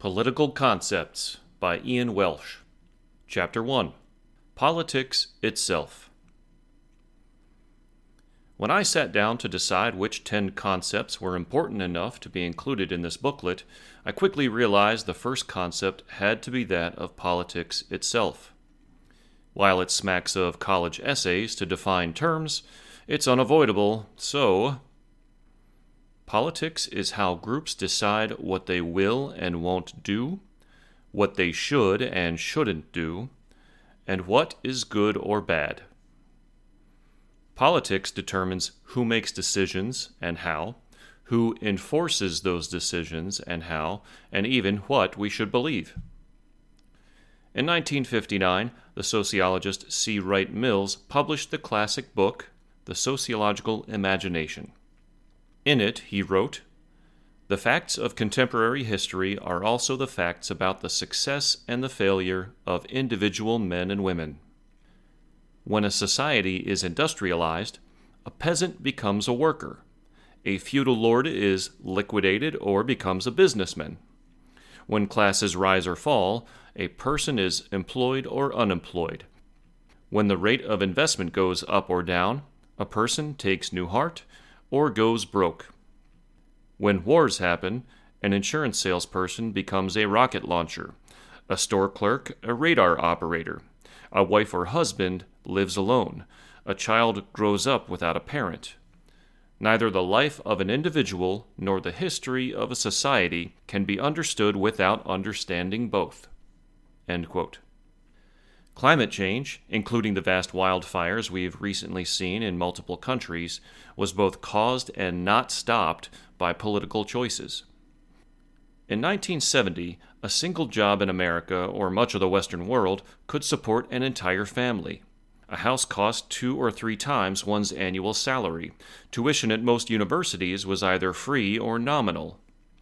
Political Concepts by Ian Welsh. Chapter 1. Politics Itself. When I sat down to decide which 10 concepts were important enough to be included in this booklet, I quickly realized the first concept had to be that of politics itself. While it smacks of college essays to define terms, it's unavoidable, so politics is how groups decide what they will and won't do, what they should and shouldn't do, and what is good or bad. Politics determines who makes decisions and how, who enforces those decisions and how, and even what we should believe. In 1959, the sociologist C. Wright Mills published the classic book, The Sociological Imagination. In it, he wrote, "The facts of contemporary history are also the facts about the success and the failure of individual men and women. When a society is industrialized, a peasant becomes a worker. A feudal lord is liquidated or becomes a businessman. When classes rise or fall, a person is employed or unemployed. When the rate of investment goes up or down, a person takes new heart or goes broke. When wars happen, an insurance salesperson becomes a rocket launcher, a store clerk a radar operator, a wife or husband lives alone, a child grows up without a parent. Neither the life of an individual nor the history of a society can be understood without understanding both." End quote. Climate change, including the vast wildfires we've recently seen in multiple countries, was both caused and not stopped by political choices. In 1970, a single job in America or much of the Western world could support an entire family. A house cost 2 or 3 times one's annual salary. Tuition at most universities was either free or nominal.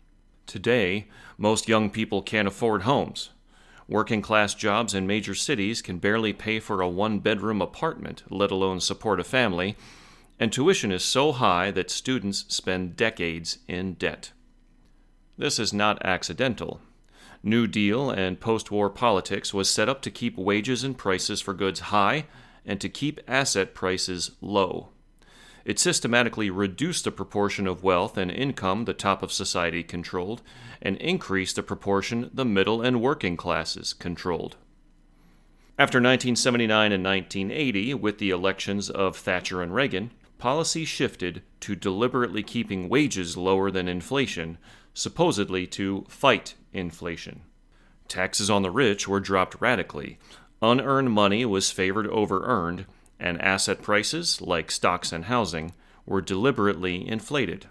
Today, most young people can't afford homes. Working-class jobs in major cities can barely pay for a 1-bedroom apartment, let alone support a family, and tuition is so high that students spend decades in debt. This is not accidental. New Deal and post-war politics was set up to keep wages and prices for goods high and to keep asset prices low. It systematically reduced the proportion of wealth and income the top of society controlled, and increased the proportion the middle and working classes controlled. After 1979 and 1980, with the elections of Thatcher and Reagan, policy shifted to deliberately keeping wages lower than inflation, supposedly to fight inflation. Taxes on the rich were dropped radically, unearned money was favored over earned, and asset prices, like stocks and housing, were deliberately inflated.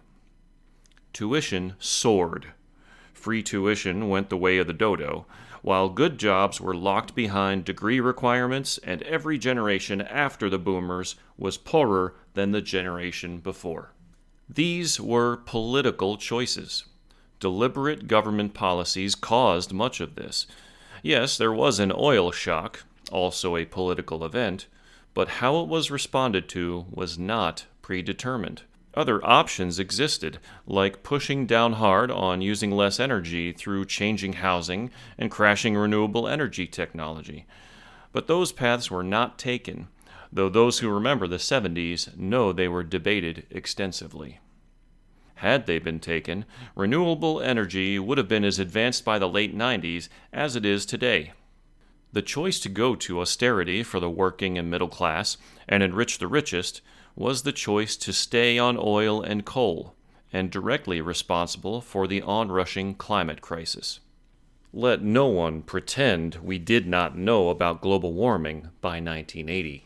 Tuition soared. Free tuition went the way of the dodo, while good jobs were locked behind degree requirements, and every generation after the boomers was poorer than the generation before. These were political choices. Deliberate government policies caused much of this. Yes, there was an oil shock, also a political event, but how it was responded to was not predetermined. Other options existed, like pushing down hard on using less energy through changing housing and crashing renewable energy technology. But those paths were not taken, though those who remember the 70s know they were debated extensively. Had they been taken, renewable energy would have been as advanced by the late 90s as it is today. The choice to go to austerity for the working and middle class and enrich the richest was the choice to stay on oil and coal, and directly responsible for the onrushing climate crisis. Let no one pretend we did not know about global warming by 1980.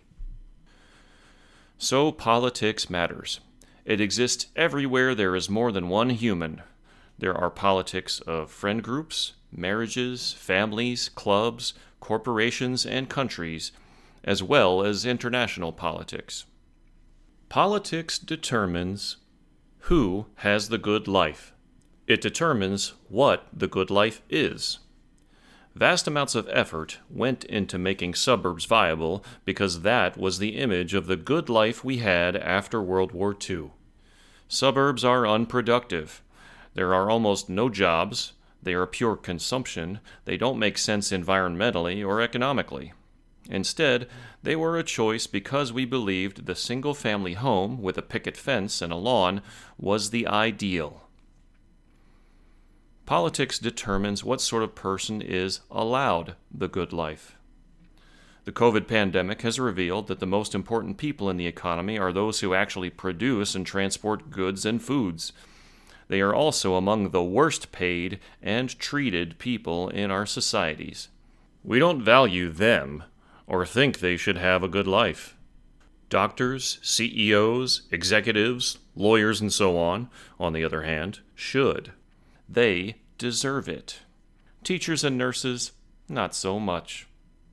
So politics matters. It exists everywhere there is more than one human. There are politics of friend groups, marriages, families, clubs, corporations, and countries, as well as international politics. Politics determines who has the good life. It determines what the good life is. Vast amounts of effort went into making suburbs viable because that was the image of the good life we had after World War II. Suburbs are unproductive. There are almost no jobs. They are pure consumption. They don't make sense environmentally or economically. Instead, they were a choice because we believed the single-family home with a picket fence and a lawn was the ideal. Politics determines what sort of person is allowed the good life. The COVID pandemic has revealed that the most important people in the economy are those who actually produce and transport goods and foods. They are also among the worst paid and treated people in our societies. We don't value them or think they should have a good life. Doctors, CEOs, executives, lawyers, and so on the other hand, should. They deserve it. Teachers and nurses, not so much.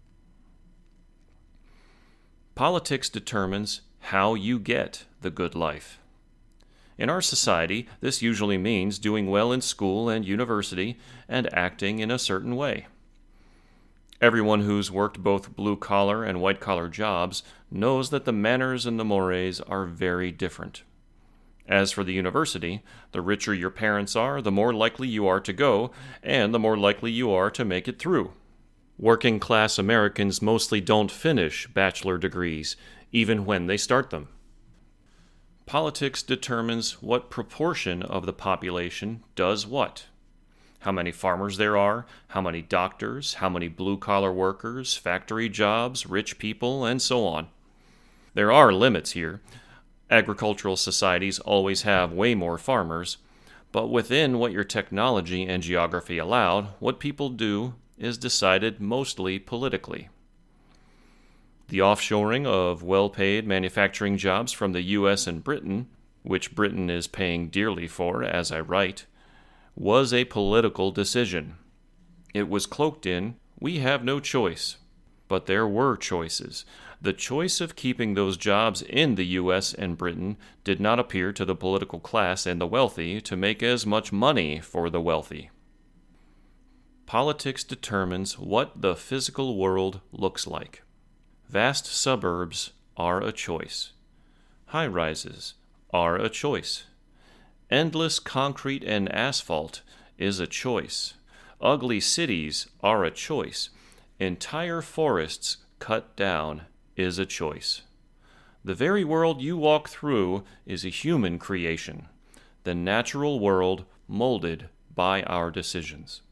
Politics determines how you get the good life. In our society, this usually means doing well in school and university and acting in a certain way. Everyone who's worked both blue-collar and white-collar jobs knows that the manners and the mores are very different. As for the university, the richer your parents are, the more likely you are to go, and the more likely you are to make it through. Working-class Americans mostly don't finish bachelor degrees, even when they start them. Politics determines what proportion of the population does what. How many farmers there are, how many doctors, how many blue-collar workers, factory jobs, rich people, and so on. There are limits here. Agricultural societies always have way more farmers, but within what your technology and geography allowed, what people do is decided mostly politically. The offshoring of well-paid manufacturing jobs from the U.S. and Britain, which Britain is paying dearly for as I write, was a political decision. It was cloaked in, we have no choice. But there were choices. The choice of keeping those jobs in the U.S. and Britain did not appear to the political class and the wealthy to make as much money for the wealthy. Politics determines what the physical world looks like. Vast suburbs are a choice. High-rises are a choice. Endless concrete and asphalt is a choice. Ugly cities are a choice. Entire forests cut down is a choice. The very world you walk through is a human creation, the natural world molded by our decisions.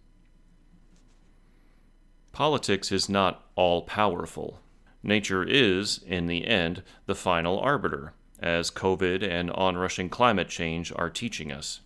Politics is not all-powerful. Nature is, in the end, the final arbiter, as COVID and onrushing climate change are teaching us.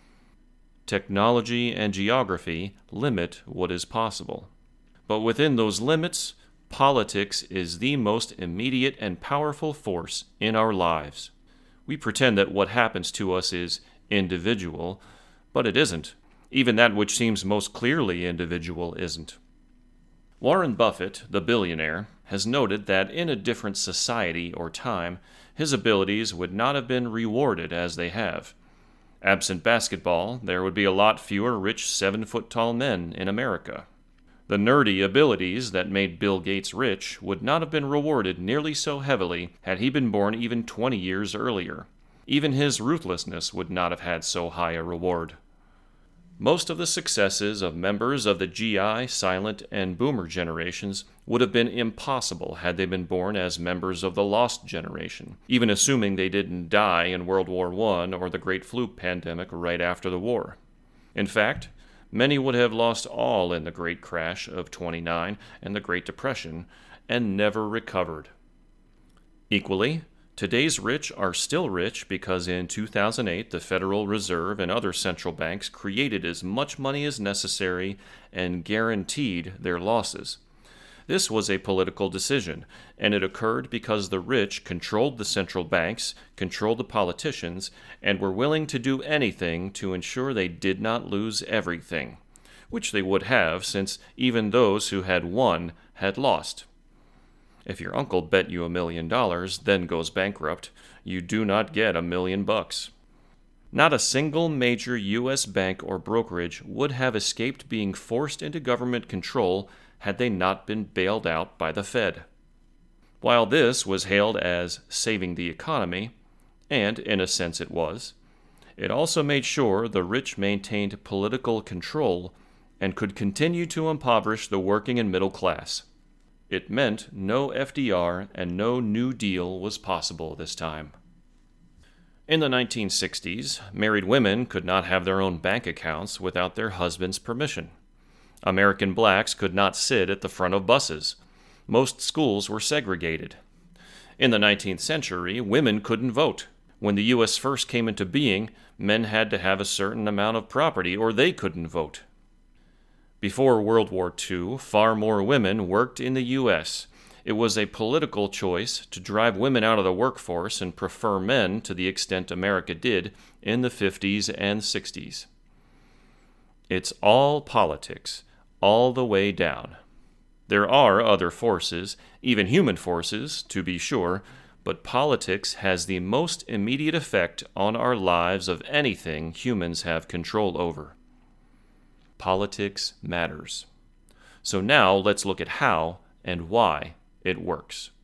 Technology and geography limit what is possible. But within those limits, politics is the most immediate and powerful force in our lives. We pretend that what happens to us is individual, but it isn't. Even that which seems most clearly individual isn't. Warren Buffett, the billionaire, has noted that in a different society or time, his abilities would not have been rewarded as they have. Absent basketball, there would be a lot fewer rich 7-foot-tall men in America. The nerdy abilities that made Bill Gates rich would not have been rewarded nearly so heavily had he been born even 20 years earlier. Even his ruthlessness would not have had so high a reward. Most of the successes of members of the GI, silent, and boomer generations would have been impossible had they been born as members of the lost generation, even assuming they didn't die in World War I or the Great Flu pandemic right after the war. In fact, many would have lost all in the Great Crash of '29 and the Great Depression and never recovered. Equally, today's rich are still rich because in 2008 the Federal Reserve and other central banks created as much money as necessary and guaranteed their losses. This was a political decision, and it occurred because the rich controlled the central banks, controlled the politicians, and were willing to do anything to ensure they did not lose everything, which they would have since even those who had won had lost. If your uncle bet you $1 million, then goes bankrupt, you do not get $1 million. Not a single major U.S. bank or brokerage would have escaped being forced into government control had they not been bailed out by the Fed. While this was hailed as saving the economy, and in a sense it was, it also made sure the rich maintained political control and could continue to impoverish the working and middle class. It meant no FDR and no New Deal was possible this time. In the 1960s, married women could not have their own bank accounts without their husband's permission. American blacks could not sit at the front of buses. Most schools were segregated. In the 19th century, women couldn't vote. When the U.S. first came into being, men had to have a certain amount of property or they couldn't vote. Before World War II, far more women worked in the U.S. It was a political choice to drive women out of the workforce and prefer men to the extent America did in the 50s and 60s. It's all politics, all the way down. There are other forces, even human forces, to be sure, but politics has the most immediate effect on our lives of anything humans have control over. Politics matters. So now let's look at how and why it works.